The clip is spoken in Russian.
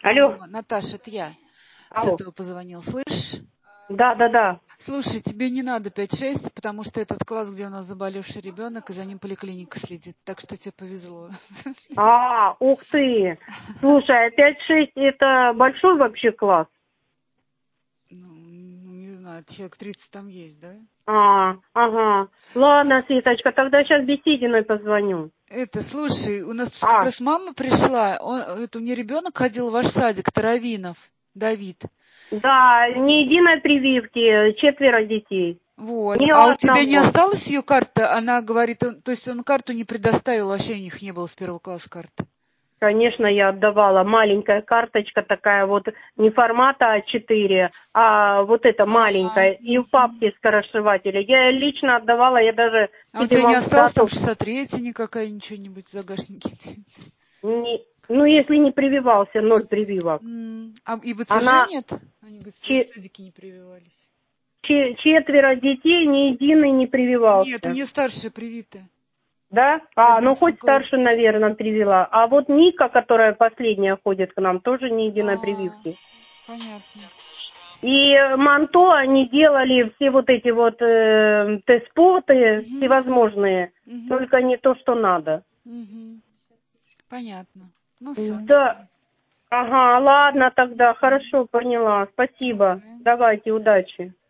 Алло. Алло, Наташа, это я с Алло. этого позвонил. Слышишь? Да. Слушай, тебе не надо 5-6, потому что этот класс, где у нас заболевший ребенок, и за ним поликлиника следит. Так что тебе повезло. Ух ты. Слушай, 5-6 это большой вообще класс? Ну, не знаю, человек 30 там есть, да? Ага. Ладно, Светочка, тогда сейчас Бесединой позвоню. Слушай, у нас тут как раз мама пришла, у нее ребенок ходил в ваш садик, Таравинов, Давид. Да, ни единой прививки, 4 детей. Вот. Ни А у тебя не одного. осталась ее карта? Она говорит, то есть он карту не предоставил, вообще у них не было с первого класса карты. Конечно, я отдавала. Маленькая карточка такая вот, не формата А4, а вот эта маленькая. И в папке скоросшивателя. Я лично отдавала, я даже А у тебе тебя не могу осталось там дату. 63-я никакая, ничего-нибудь в загашнике? Ну, если не прививался, 0 прививок. И БЦЖ Она нет? Они, говорят, в садике не прививались. 4 детей, ни единый не Нет, у прививался. нее старшая привитая. Да? В Ну 11 хоть старше, классе. наверное, привела. А вот Ника, которая последняя ходит к нам, тоже ни единой прививки. Понятно. И Манто они делали все вот эти вот тест-поты всевозможные, только не то, что надо. Понятно. Ну все, Да. тогда. Ага, ладно тогда, хорошо, поняла. Спасибо. Давайте, удачи.